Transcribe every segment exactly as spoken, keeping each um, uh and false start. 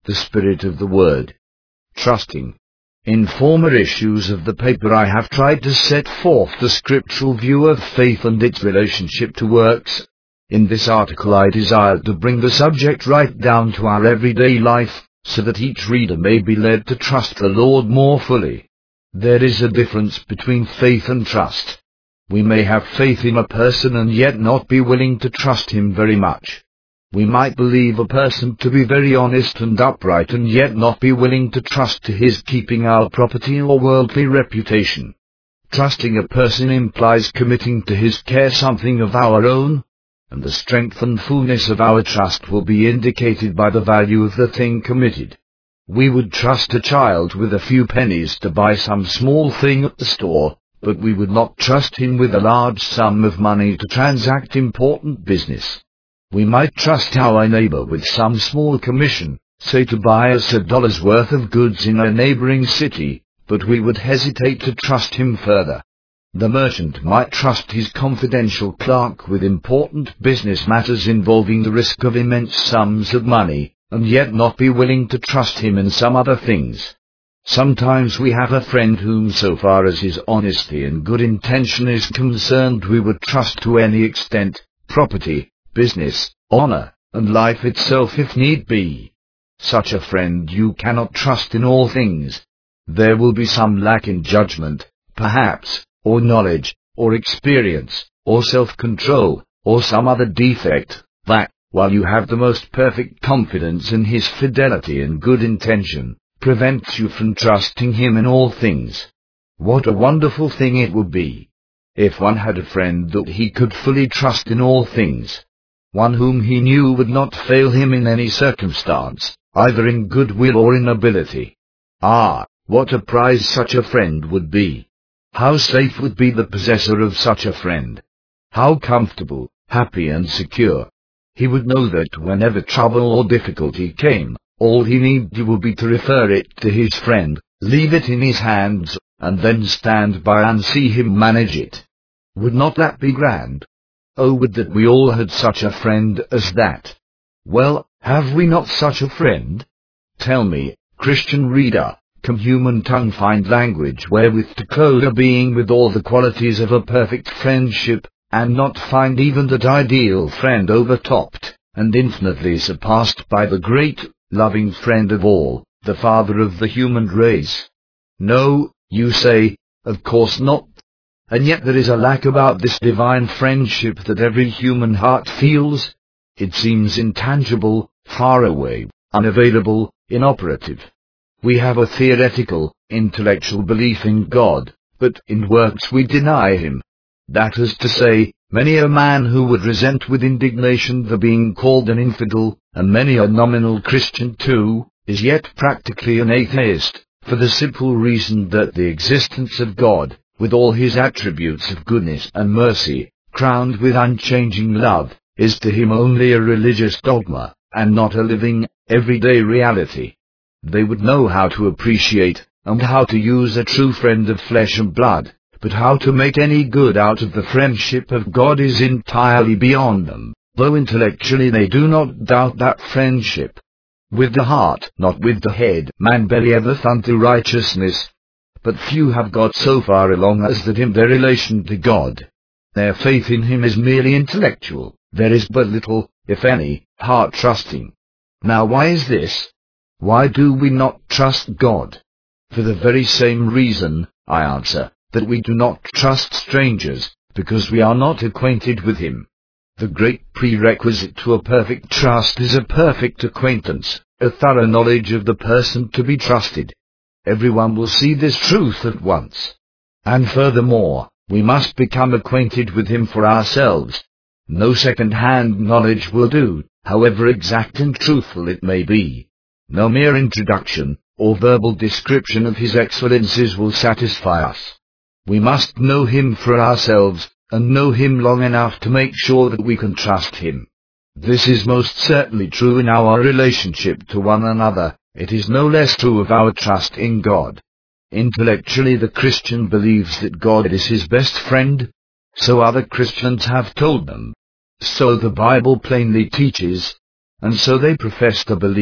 the spirit of the word. Trusting. In former issues of the paper I have tried to set forth the scriptural view of faith and its relationship to works. In this article I desire to bring the subject right down to our everyday life, so that each reader may be led to trust the Lord more fully. There is a difference between faith and trust. We may have faith in a person and yet not be willing to trust him very much. We might believe a person to be very honest and upright and yet not be willing to trust to his keeping our property or worldly reputation. Trusting a person implies committing to his care something of our own, and the strength and fullness of our trust will be indicated by the value of the thing committed. We would trust a child with a few pennies to buy some small thing at the store, but we would not trust him with a large sum of money to transact important business. We might trust our neighbor with some small commission, say to buy us a dollar's worth of goods in a neighboring city, but we would hesitate to trust him further. The merchant might trust his confidential clerk with important business matters involving the risk of immense sums of money, and yet not be willing to trust him in some other things. Sometimes we have a friend whom, so far as his honesty and good intention is concerned, we would trust to any extent, property, business, honor, and life itself if need be. Such a friend you cannot trust in all things. There will be some lack in judgment, perhaps, or knowledge, or experience, or self-control, or some other defect, that, while you have the most perfect confidence in his fidelity and good intention, prevents you from trusting him in all things. What a wonderful thing it would be, if one had a friend that he could fully trust in all things. One whom he knew would not fail him in any circumstance, either in goodwill or in ability. Ah, what a prize such a friend would be! How safe would be the possessor of such a friend! How comfortable, happy and secure! He would know that whenever trouble or difficulty came, all he needed would be to refer it to his friend, leave it in his hands, and then stand by and see him manage it. Would not that be grand? Oh, would that we all had such a friend as that! Well, have we not such a friend? Tell me, Christian reader, can human tongue find language wherewith to clothe a being with all the qualities of a perfect friendship, and not find even that ideal friend overtopped, and infinitely surpassed by the great, loving friend of all, the Father of the human race? No, you say, of course not. And yet there is a lack about this divine friendship that every human heart feels. It seems intangible, far away, unavailable, inoperative. We have a theoretical, intellectual belief in God, but in works we deny him. That is to say, many a man who would resent with indignation the being called an infidel, and many a nominal Christian too, is yet practically an atheist, for the simple reason that the existence of God, with all his attributes of goodness and mercy, crowned with unchanging love, is to him only a religious dogma, and not a living, everyday reality. They would know how to appreciate, and how to use a true friend of flesh and blood, but how to make any good out of the friendship of God is entirely beyond them, though intellectually they do not doubt that friendship. With the heart, not with the head, man believeth unto righteousness. But few have got so far along as that in their relation to God. Their faith in him is merely intellectual. There is but little, if any, heart trusting. Now why is this? Why do we not trust God? For the very same reason, I answer, that we do not trust strangers, because we are not acquainted with him. The great prerequisite to a perfect trust is a perfect acquaintance, a thorough knowledge of the person to be trusted. Everyone will see this truth at once. And furthermore, we must become acquainted with him for ourselves. No second-hand knowledge will do, however exact and truthful it may be. No mere introduction, or verbal description of his excellencies will satisfy us. We must know him for ourselves, and know him long enough to make sure that we can trust him. This is most certainly true in our relationship to one another. It is no less true of our trust in God. Intellectually the Christian believes that God is his best friend. So other Christians have told them. So the Bible plainly teaches. And so they profess to believe,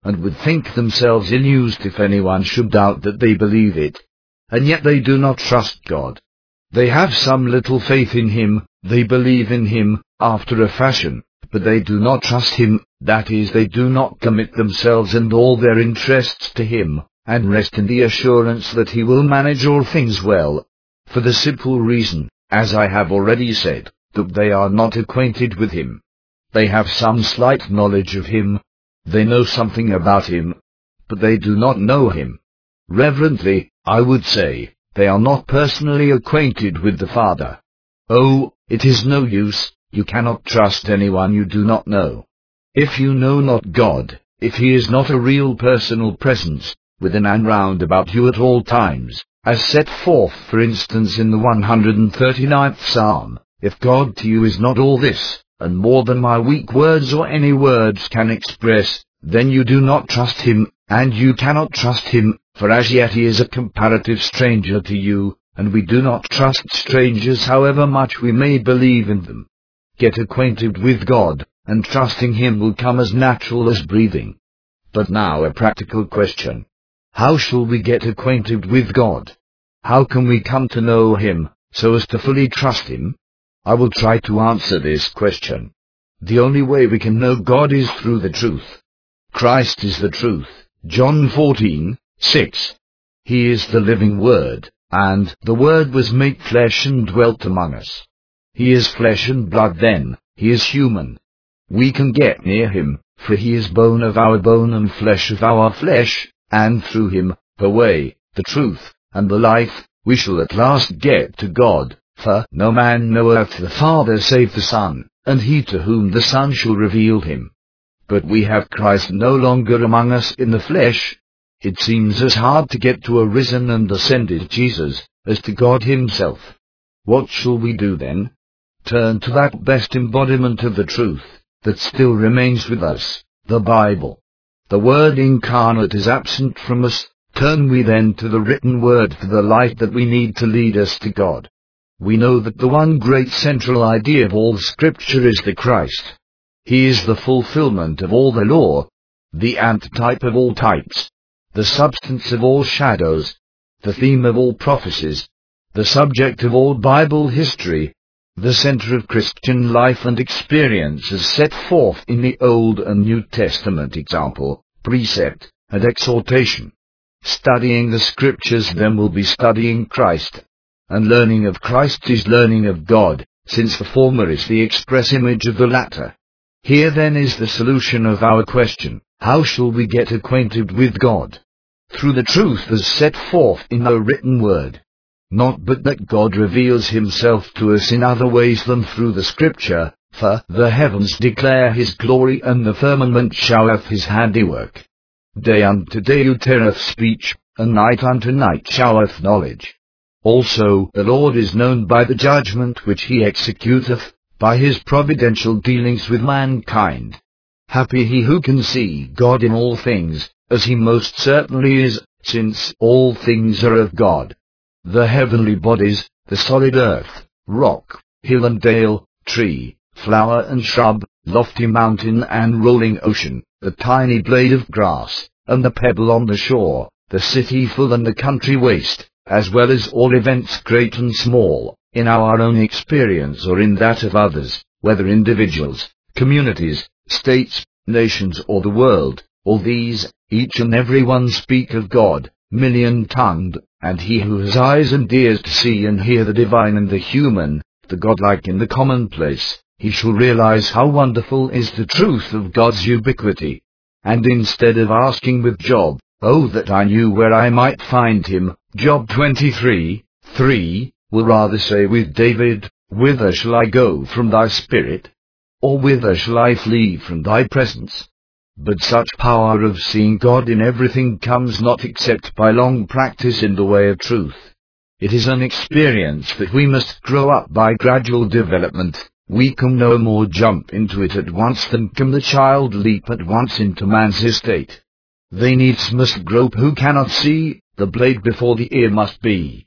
and would think themselves ill-used if anyone should doubt that they believe it. And yet they do not trust God. They have some little faith in Him, they believe in Him, after a fashion, but they do not trust Him, that is, they do not commit themselves and all their interests to Him, and rest in the assurance that He will manage all things well. For the simple reason, as I have already said, that they are not acquainted with Him. They have some slight knowledge of Him. They know something about Him, but they do not know Him. Reverently, I would say, they are not personally acquainted with the Father. Oh, it is no use, you cannot trust anyone you do not know. If you know not God, if He is not a real personal presence, within and round about you at all times, as set forth for instance in the one hundred thirty-ninth Psalm, if God to you is not all this, and more than my weak words or any words can express, then you do not trust Him, and you cannot trust Him, for as yet He is a comparative stranger to you, and we do not trust strangers however much we may believe in them. Get acquainted with God, and trusting Him will come as natural as breathing. But now a practical question. How shall we get acquainted with God? How can we come to know Him, so as to fully trust Him? I will try to answer this question. The only way we can know God is through the truth. Christ is the truth. John fourteen, six. He is the living Word, and the Word was made flesh and dwelt among us. He is flesh and blood then, He is human. We can get near Him, for He is bone of our bone and flesh of our flesh, and through Him, the way, the truth, and the life, we shall at last get to God, for no man knoweth the Father save the Son, and he to whom the Son shall reveal Him. But we have Christ no longer among us in the flesh. It seems as hard to get to a risen and ascended Jesus, as to God Himself. What shall we do then? Turn to that best embodiment of the truth, that still remains with us, the Bible. The Word incarnate is absent from us. Turn we then to the written Word for the light that we need to lead us to God. We know that the one great central idea of all Scripture is the Christ. He is the fulfillment of all the law, the antitype of all types, the substance of all shadows, the theme of all prophecies, the subject of all Bible history, the center of Christian life and experience as set forth in the Old and New Testament example, precept, and exhortation. Studying the Scriptures then will be studying Christ, and learning of Christ is learning of God, since the former is the express image of the latter. Here then is the solution of our question, how shall we get acquainted with God? Through the truth as set forth in the written Word. Not but that God reveals Himself to us in other ways than through the Scripture, for the heavens declare His glory and the firmament showeth His handiwork. Day unto day uttereth speech, and night unto night showeth knowledge. Also the Lord is known by the judgment which He executeth, by His providential dealings with mankind. Happy he who can see God in all things, as he most certainly is, since all things are of God. The heavenly bodies, the solid earth, rock, hill and dale, tree, flower and shrub, lofty mountain and rolling ocean, the tiny blade of grass, and the pebble on the shore, the city full and the country waste, as well as all events great and small, in our own experience or in that of others, whether individuals, communities, states, nations or the world, all these, each and every one speak of God, million-tongued, and he who has eyes and ears to see and hear the divine and the human, the godlike in the commonplace, he shall realize how wonderful is the truth of God's ubiquity. And instead of asking with Job, oh that I knew where I might find Him, Job twenty-three, three, will rather say with David, whither shall I go from thy spirit? Or whither shall I flee from thy presence? But such power of seeing God in everything comes not except by long practice in the way of truth. It is an experience that we must grow up by gradual development. We can no more jump into it at once than can the child leap at once into man's estate. They needs must grope who cannot see, the blade before the ear must be.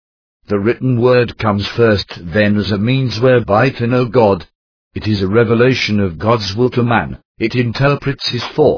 The written Word comes first then as a means whereby to know God. It is a revelation of God's will to man. It interprets His thoughts,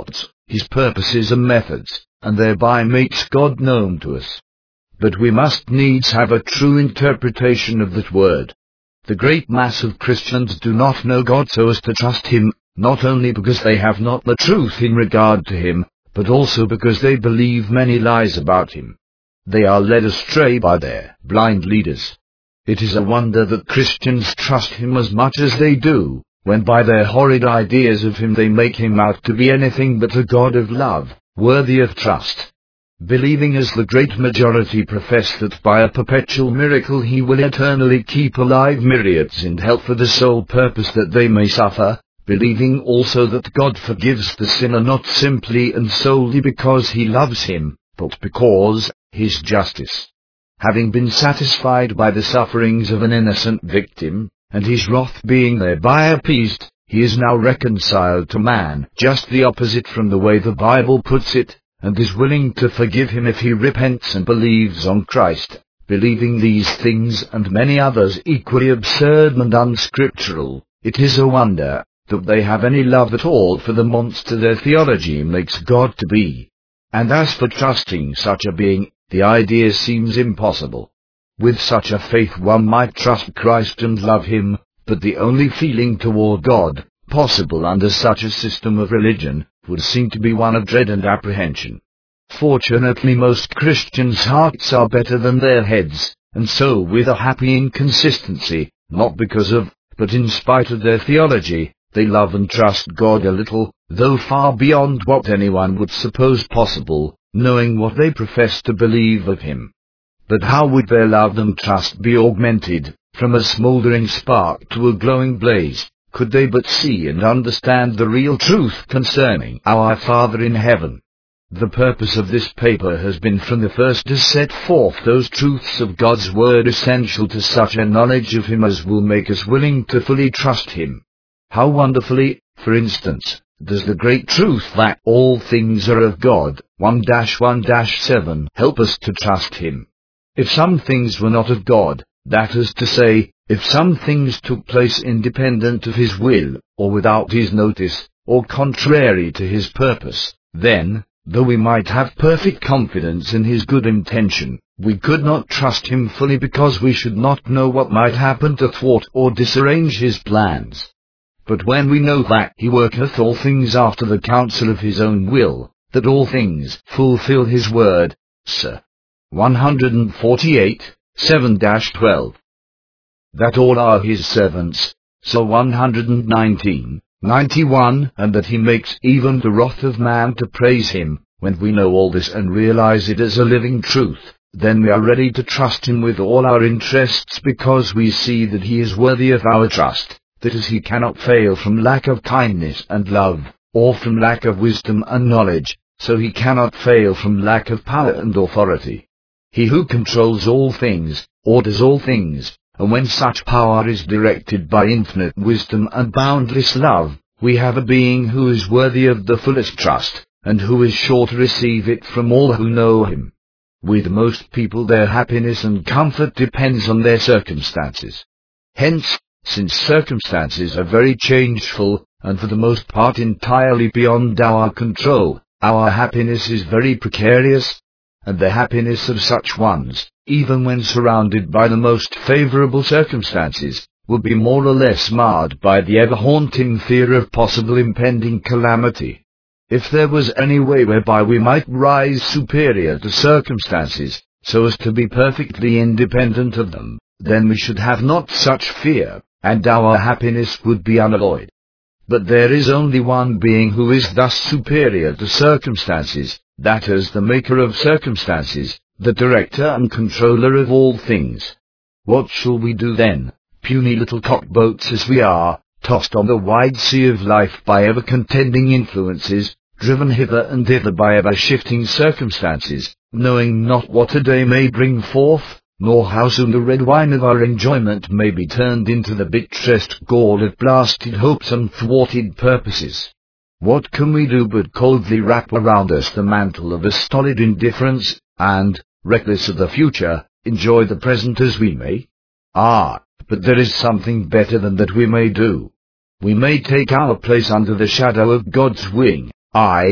his purposes and methods, and thereby makes God known to us. But we must needs have a true interpretation of that word. The great mass of Christians do not know God so as to trust him, not only because they have not the truth in regard to him, but also because they believe many lies about him. They are led astray by their blind leaders. It is a wonder that Christians trust him as much as they do, when by their horrid ideas of him they make him out to be anything but a God of love, worthy of trust. Believing as the great majority profess that by a perpetual miracle he will eternally keep alive myriads in hell for the sole purpose that they may suffer, believing also that God forgives the sinner not simply and solely because he loves him, but because his justice. Having been satisfied by the sufferings of an innocent victim, and his wrath being thereby appeased, he is now reconciled to man, just the opposite from the way the Bible puts it, and is willing to forgive him if he repents and believes on Christ. Believing these things and many others equally absurd and unscriptural, it is a wonder that they have any love at all for the monster their theology makes God to be. And as for trusting such a being, the idea seems impossible. With such a faith one might trust Christ and love him, but the only feeling toward God possible under such a system of religion would seem to be one of dread and apprehension. Fortunately most Christians' hearts are better than their heads, and so with a happy inconsistency, not because of, but in spite of their theology, they love and trust God a little, though far beyond what anyone would suppose possible, knowing what they profess to believe of him. But how would their love and trust be augmented, from a smouldering spark to a glowing blaze, could they but see and understand the real truth concerning our Father in heaven? The purpose of this paper has been from the first to set forth those truths of God's Word essential to such a knowledge of him as will make us willing to fully trust him. How wonderfully, for instance, does the great truth that all things are of God, one one seven, help us to trust him. If some things were not of God, that is to say, if some things took place independent of his will, or without his notice, or contrary to his purpose, then, though we might have perfect confidence in his good intention, we could not trust him fully because we should not know what might happen to thwart or disarrange his plans. But when we know that he worketh all things after the counsel of his own will, that all things fulfill his word, Sir. one forty-eight, seven twelve. That all are his servants, so one nineteen, ninety-one, and that he makes even the wrath of man to praise him. When we know all this and realize it as a living truth, then we are ready to trust him with all our interests because we see that he is worthy of our trust. That is, he cannot fail from lack of kindness and love, or from lack of wisdom and knowledge, so he cannot fail from lack of power and authority. He who controls all things, orders all things, and when such power is directed by infinite wisdom and boundless love, we have a being who is worthy of the fullest trust, and who is sure to receive it from all who know him. With most people their happiness and comfort depends on their circumstances. Hence, since circumstances are very changeful, and for the most part entirely beyond our control, our happiness is very precarious, and the happiness of such ones, even when surrounded by the most favorable circumstances, will be more or less marred by the ever-haunting fear of possible impending calamity. If there was any way whereby we might rise superior to circumstances, so as to be perfectly independent of them, then we should have not such fear, and our happiness would be unalloyed. But there is only one being who is thus superior to circumstances, that is the maker of circumstances, the director and controller of all things. What shall we do then, puny little cockboats as we are, tossed on the wide sea of life by ever-contending influences, driven hither and thither by ever-shifting circumstances, knowing not what a day may bring forth, nor how soon the red wine of our enjoyment may be turned into the bitterest gall of blasted hopes and thwarted purposes? What can we do but coldly wrap around us the mantle of a stolid indifference, and, reckless of the future, enjoy the present as we may? Ah, but there is something better than that we may do. We may take our place under the shadow of God's wing, aye,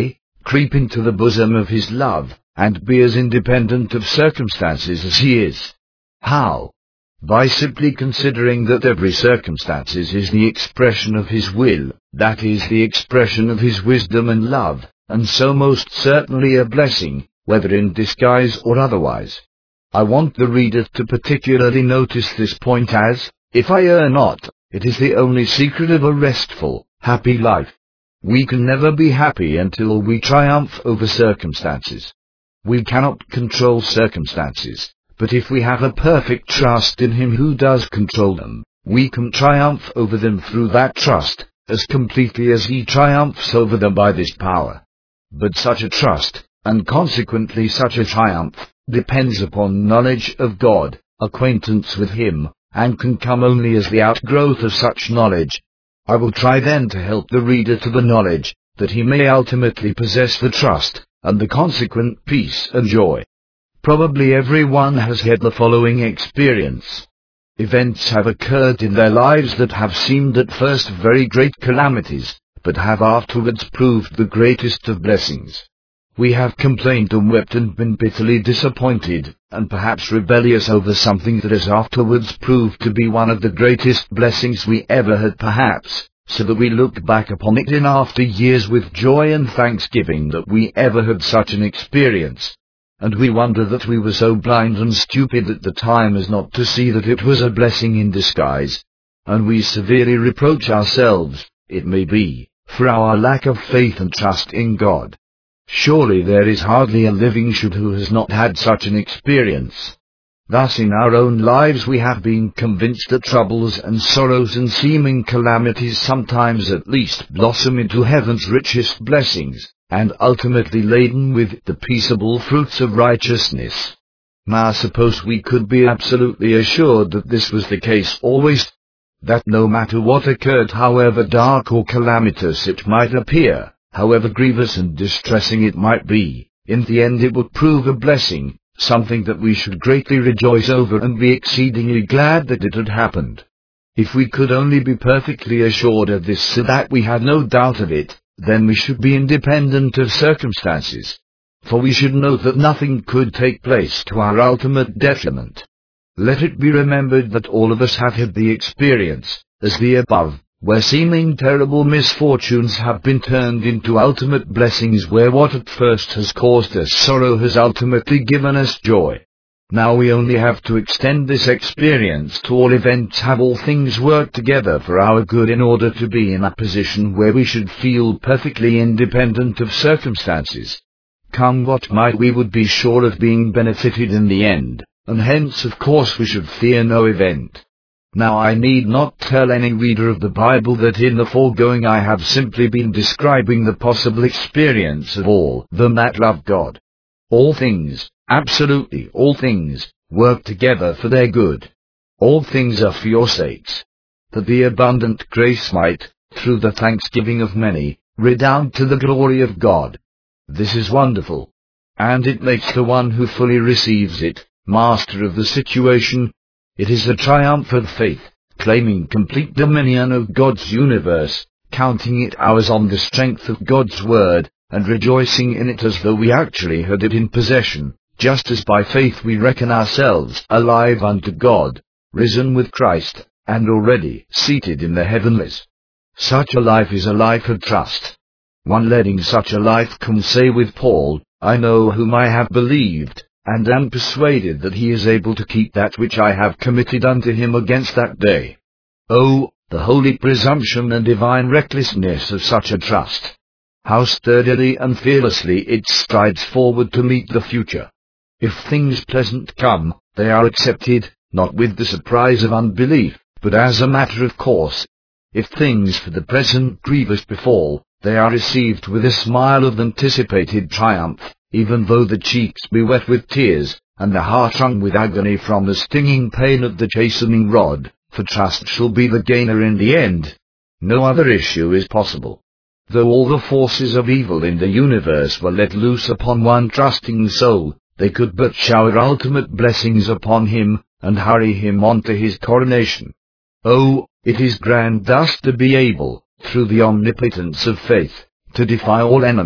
creep into the bosom of his love, and be as independent of circumstances as he is. How? By simply considering that every circumstance is the expression of his will, that is the expression of his wisdom and love, and so most certainly a blessing, whether in disguise or otherwise. I want the reader to particularly notice this point as, if I err not, it is the only secret of a restful, happy life. We can never be happy until we triumph over circumstances. We cannot control circumstances, but if we have a perfect trust in Him who does control them, we can triumph over them through that trust, as completely as He triumphs over them by this power. But such a trust, and consequently such a triumph, depends upon knowledge of God, acquaintance with Him, and can come only as the outgrowth of such knowledge. I will try then to help the reader to the knowledge, that he may ultimately possess the trust, and the consequent peace and joy. Probably everyone has had the following experience. Events have occurred in their lives that have seemed at first very great calamities, but have afterwards proved the greatest of blessings. We have complained and wept and been bitterly disappointed, and perhaps rebellious over something that has afterwards proved to be one of the greatest blessings we ever had perhaps, so that we look back upon it in after years with joy and thanksgiving that we ever had such an experience. And we wonder that we were so blind and stupid at the time as not to see that it was a blessing in disguise. And we severely reproach ourselves, it may be, for our lack of faith and trust in God. Surely there is hardly a living soul who has not had such an experience. Thus in our own lives we have been convinced that troubles and sorrows and seeming calamities sometimes at least blossom into heaven's richest blessings, and ultimately laden with the peaceable fruits of righteousness. Now suppose we could be absolutely assured that this was the case always, that no matter what occurred, however dark or calamitous it might appear, however grievous and distressing it might be, in the end it would prove a blessing, something that we should greatly rejoice over and be exceedingly glad that it had happened. If we could only be perfectly assured of this so that we had no doubt of it, then we should be independent of circumstances. For we should know that nothing could take place to our ultimate detriment. Let it be remembered that all of us have had the experience, as the above, where seeming terrible misfortunes have been turned into ultimate blessings, where what at first has caused us sorrow has ultimately given us joy. Now we only have to extend this experience to all events. Have all things work together for our good in order to be in a position where we should feel perfectly independent of circumstances. Come what might, we would be sure of being benefited in the end, and hence of course we should fear no event. Now I need not tell any reader of the Bible that in the foregoing I have simply been describing the possible experience of all them that love God. All things, absolutely all things, work together for their good. All things are for your sakes, that the abundant grace might, through the thanksgiving of many, redound to the glory of God. This is wonderful. And it makes the one who fully receives it, master of the situation. It is the triumph of faith, claiming complete dominion of God's universe, counting it ours on the strength of God's word, and rejoicing in it as though we actually had it in possession, just as by faith we reckon ourselves alive unto God, risen with Christ, and already seated in the heavenlies. Such a life is a life of trust. One leading such a life can say with Paul, I know whom I have believed, and am persuaded that he is able to keep that which I have committed unto him against that day. Oh, the holy presumption and divine recklessness of such a trust! How sturdily and fearlessly it strides forward to meet the future. If things pleasant come, they are accepted, not with the surprise of unbelief, but as a matter of course. If things for the present grievous befall, they are received with a smile of anticipated triumph, even though the cheeks be wet with tears, and the heart wrung with agony from the stinging pain of the chastening rod, for trust shall be the gainer in the end. No other issue is possible. Though all the forces of evil in the universe were let loose upon one trusting soul, they could but shower ultimate blessings upon him, and hurry him on to his coronation. Oh, it is grand thus to be able, through the omnipotence of faith, to defy all enemies,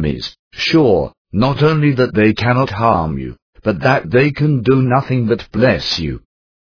sure, not only that they cannot harm you, but that they can do nothing but bless you.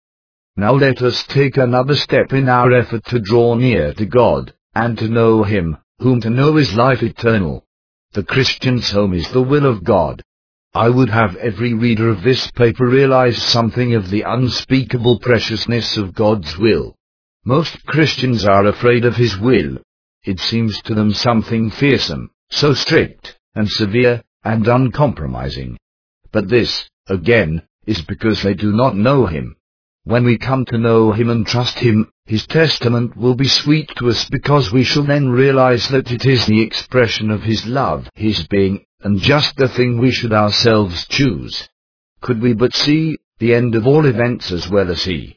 Now let us take another step in our effort to draw near to God, and to know Him, whom to know is life eternal. The Christian's home is the will of God. I would have every reader of this paper realize something of the unspeakable preciousness of God's will. Most Christians are afraid of His will. It seems to them something fearsome, so strict, and severe, and uncompromising. But this, again, is because they do not know Him. When we come to know Him and trust Him, His testament will be sweet to us, because we shall then realize that it is the expression of His love, His being, and just the thing we should ourselves choose. Could we but see the end of all events as well as He.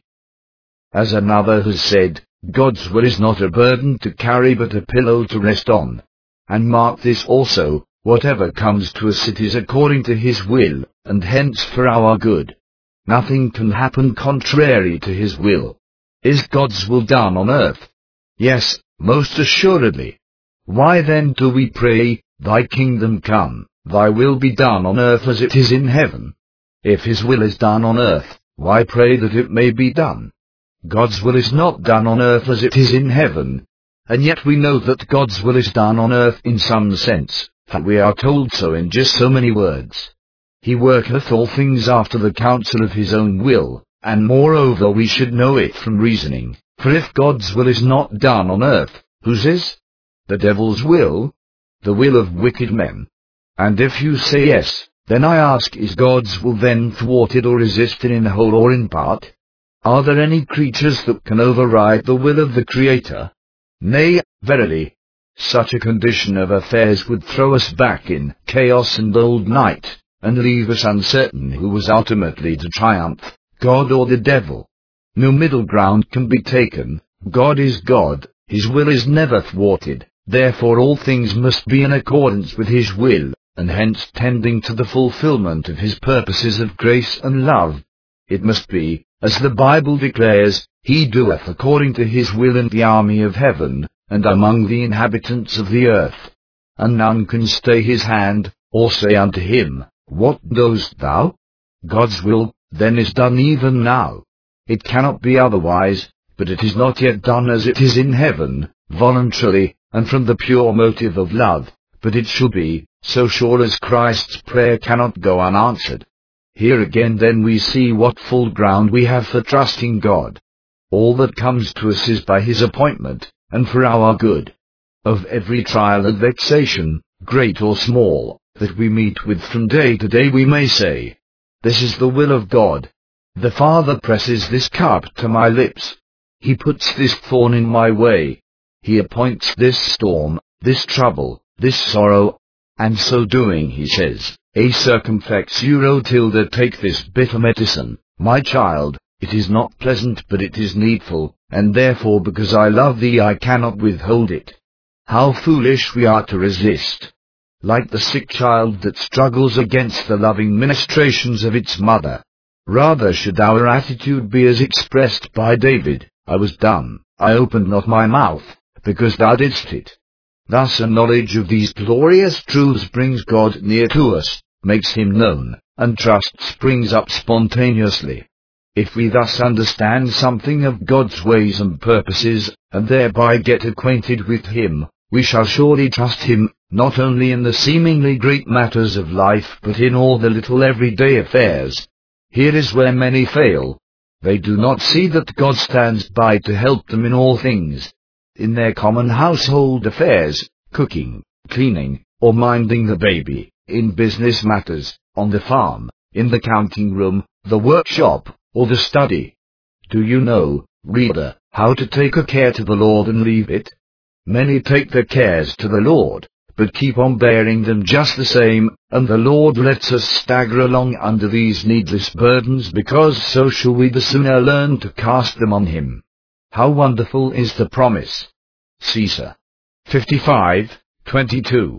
As another has said, God's will is not a burden to carry but a pillow to rest on. And mark this also, whatever comes to us it is according to His will, and hence for our good. Nothing can happen contrary to His will. Is God's will done on earth? Yes, most assuredly. Why then do we pray, Thy kingdom come, Thy will be done on earth as it is in heaven? If His will is done on earth, why pray that it may be done? God's will is not done on earth as it is in heaven. And yet we know that God's will is done on earth in some sense, for we are told so in just so many words. He worketh all things after the counsel of His own will, and moreover we should know it from reasoning. For if God's will is not done on earth, whose is? The devil's will? The will of wicked men. And if you say yes, then I ask, is God's will then thwarted or resisted in whole or in part? Are there any creatures that can override the will of the Creator? Nay, verily. Such a condition of affairs would throw us back in chaos and old night, and leave us uncertain who was ultimately to triumph, God or the devil. No middle ground can be taken. God is God, His will is never thwarted, therefore all things must be in accordance with His will, and hence tending to the fulfillment of His purposes of grace and love. It must be, as the Bible declares, He doeth according to His will in the army of heaven, and among the inhabitants of the earth. And none can stay His hand, or say unto Him, What doest thou? God's will, then, is done even now. It cannot be otherwise, but it is not yet done as it is in heaven, voluntarily, and from the pure motive of love, but it shall be, so sure as Christ's prayer cannot go unanswered. Here again then we see what full ground we have for trusting God. All that comes to us is by His appointment, and for our good. Of every trial and vexation, great or small, that we meet with from day to day we may say, This is the will of God. The Father presses this cup to my lips. He puts this thorn in my way. He appoints this storm, this trouble, this sorrow. And so doing He says, A circumflex euro tilde take this bitter medicine, my child, it is not pleasant but it is needful, and therefore because I love thee I cannot withhold it. How foolish we are to resist. Like the sick child that struggles against the loving ministrations of its mother. Rather should our attitude be as expressed by David, I was dumb, I opened not my mouth, because thou didst it. Thus a knowledge of these glorious truths brings God near to us, makes Him known, and trust springs up spontaneously. If we thus understand something of God's ways and purposes, and thereby get acquainted with Him, we shall surely trust Him, not only in the seemingly great matters of life but in all the little everyday affairs. Here is where many fail. They do not see that God stands by to help them in all things. In their common household affairs, cooking, cleaning, or minding the baby, in business matters, on the farm, in the counting room, the workshop, or the study. Do you know, reader, how to take a care to the Lord and leave it? Many take their cares to the Lord, but keep on bearing them just the same, and the Lord lets us stagger along under these needless burdens, because so shall we the sooner learn to cast them on Him. How wonderful is the promise! Caesar. fifty-five, twenty-two.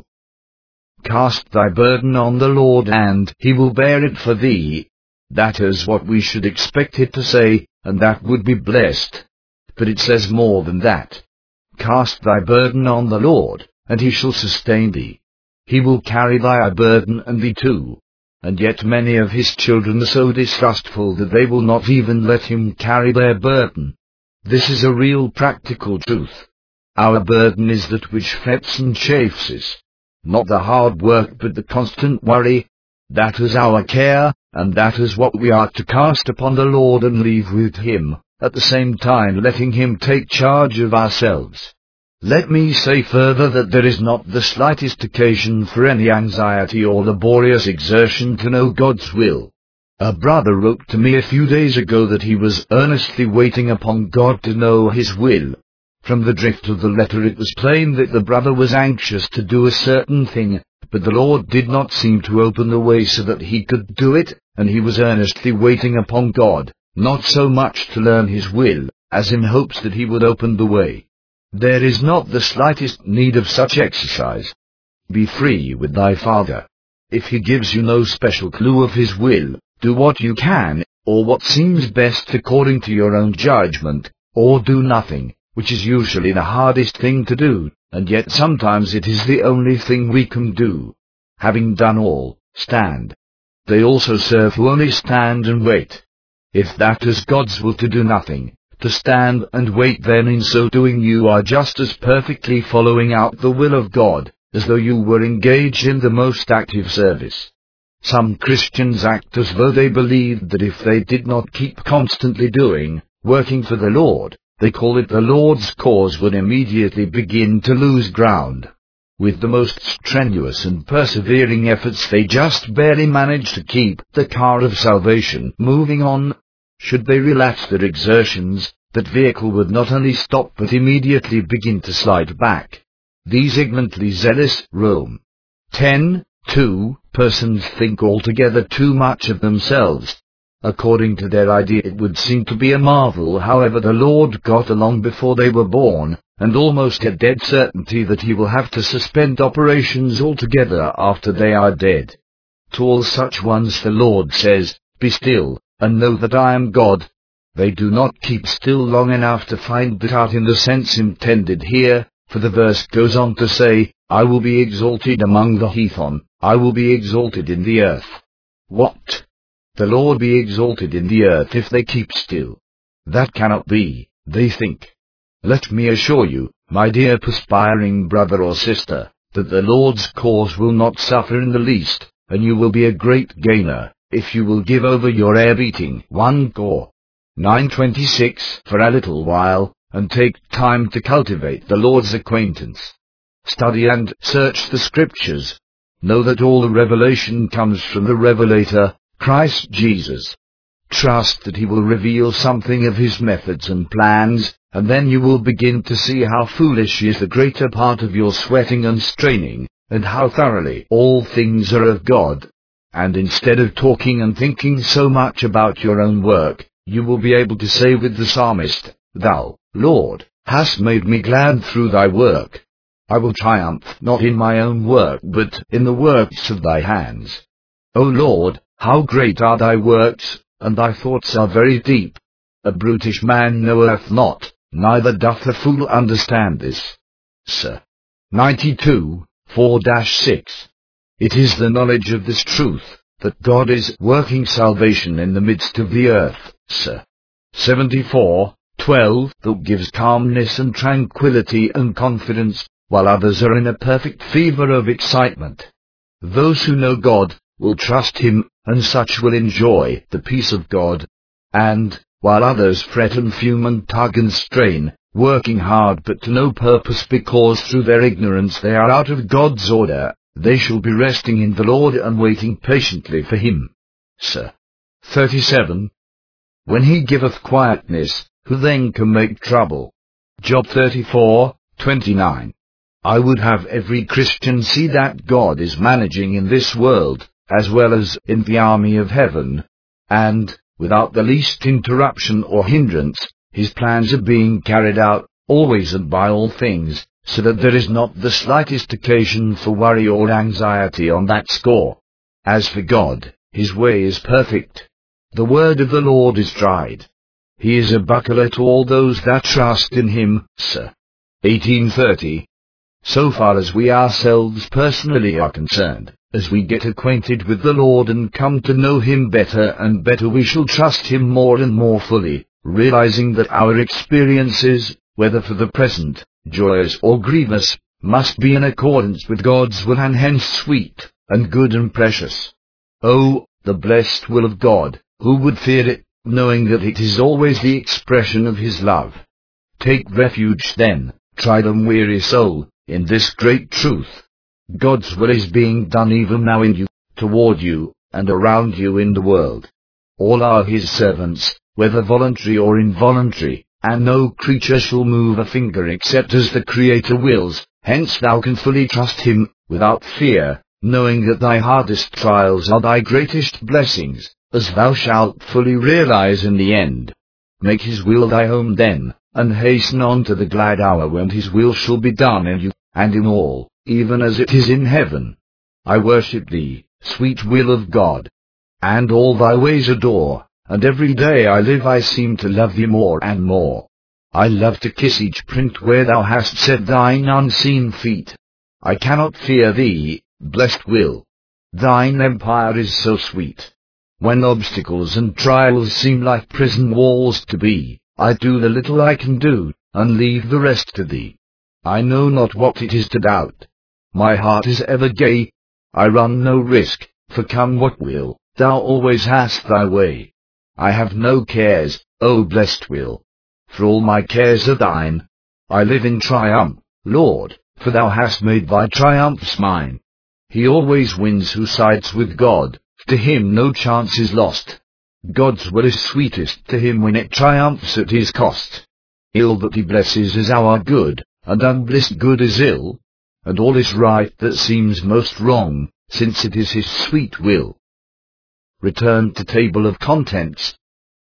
Cast thy burden on the Lord and He will bear it for thee. That is what we should expect it to say, and that would be blessed. But it says more than that. Cast thy burden on the Lord, and He shall sustain thee. he will carry thy burden and thee too. And yet many of his children are so distrustful that they will not even let him carry their burden. This is a real practical truth. Our burden is that which frets and chafes us. Not the hard work but the constant worry. That is our care, and that is what we are to cast upon the Lord and leave with him, at the same time letting him take charge of ourselves. Let me say further that there is not the slightest occasion for any anxiety or laborious exertion to know God's will. A brother wrote to me a few days ago that he was earnestly waiting upon God to know his will. From the drift of the letter it was plain that the brother was anxious to do a certain thing, but the Lord did not seem to open the way so that he could do it, and he was earnestly waiting upon God, not so much to learn his will, as in hopes that he would open the way. There is not the slightest need of such exercise. Be free with thy Father. If he gives you no special clue of his will, do what you can, or what seems best according to your own judgment, or do nothing, which is usually the hardest thing to do, and yet sometimes it is the only thing we can do. Having done all, stand. They also serve who only stand and wait. If that is God's will to do nothing, to stand and wait, then in so doing you are just as perfectly following out the will of God, as though you were engaged in the most active service. Some Christians act as though they believed that if they did not keep constantly doing, working for the Lord, they call it the Lord's cause, would immediately begin to lose ground. With the most strenuous and persevering efforts they just barely manage to keep the car of salvation moving on. Should they relax their exertions, that vehicle would not only stop but immediately begin to slide back. These ignorantly zealous Rome ten two persons think altogether too much of themselves. According to their idea it would seem to be a marvel however the Lord got along before they were born, and almost a dead certainty that he will have to suspend operations altogether after they are dead. To all such ones the Lord says, "Be still, and know that I am God." They do not keep still long enough to find that out in the sense intended here, for the verse goes on to say, "I will be exalted among the heathen, I will be exalted in the earth." What? The Lord be exalted in the earth if they keep still? That cannot be, they think. Let me assure you, my dear perspiring brother or sister, that the Lord's cause will not suffer in the least, and you will be a great gainer, if you will give over your air-beating one Cor. nine twenty-six for a little while, and take time to cultivate the Lord's acquaintance. Study and search the Scriptures. Know that all the revelation comes from the Revelator, Christ Jesus. Trust that he will reveal something of his methods and plans, and then you will begin to see how foolish is the greater part of your sweating and straining, and how thoroughly all things are of God. And instead of talking and thinking so much about your own work, you will be able to say with the psalmist, "Thou, Lord, hast made me glad through thy work. I will triumph not in my own work but in the works of thy hands. O Lord, how great are thy works, and thy thoughts are very deep. A brutish man knoweth not, neither doth a fool understand this." Sir. ninety-two, four to six. It is the knowledge of this truth, that God is working salvation in the midst of the earth, Sir. seventy-four, twelve, that gives calmness and tranquility and confidence, while others are in a perfect fever of excitement. Those who know God will trust him, and such will enjoy the peace of God. And, while others fret and fume and tug and strain, working hard but to no purpose because through their ignorance they are out of God's order, they shall be resting in the Lord and waiting patiently for him. Sir. thirty-seven. When he giveth quietness, who then can make trouble? Job thirty-four, twenty-nine. I would have every Christian see that God is managing in this world, as well as in the army of heaven, and, without the least interruption or hindrance, his plans are being carried out, always and by all things, so that there is not the slightest occasion for worry or anxiety on that score. As for God, his way is perfect. The word of the Lord is tried. He is a buckler to all those that trust in him, Sir. eighteen thirty. so far as we ourselves personally are concerned. As we get acquainted with the Lord and come to know Him better and better, we shall trust Him more and more fully, realizing that our experiences, whether for the present, joyous or grievous, must be in accordance with God's will, and hence sweet, and good and precious. Oh, the blessed will of God! Who would fear it, knowing that it is always the expression of His love? Take refuge then, tried and weary soul, in this great truth. God's will is being done even now in you, toward you, and around you in the world. All are His servants, whether voluntary or involuntary, and no creature shall move a finger except as the Creator wills. Hence thou can fully trust Him, without fear, knowing that thy hardest trials are thy greatest blessings, as thou shalt fully realize in the end. Make His will thy home then, and hasten on to the glad hour when His will shall be done in you, and in all, even as it is in heaven. I worship Thee, sweet will of God, and all Thy ways adore, and every day I live I seem to love Thee more and more. I love to kiss each print where Thou hast set Thine unseen feet. I cannot fear Thee, blessed will. Thine empire is so sweet. When obstacles and trials seem like prison walls to be, I do the little I can do, and leave the rest to Thee. I know not what it is to doubt. My heart is ever gay. I run no risk, for come what will, Thou always hast Thy way. I have no cares, O blessed will, for all my cares are Thine. I live in triumph, Lord, for Thou hast made Thy triumphs mine. He always wins who sides with God, to him no chance is lost. God's will is sweetest to him when it triumphs at his cost. Ill that He blesses is our good, and unblessed good is ill, and all is right that seems most wrong, since it is His sweet will. Return to table of contents.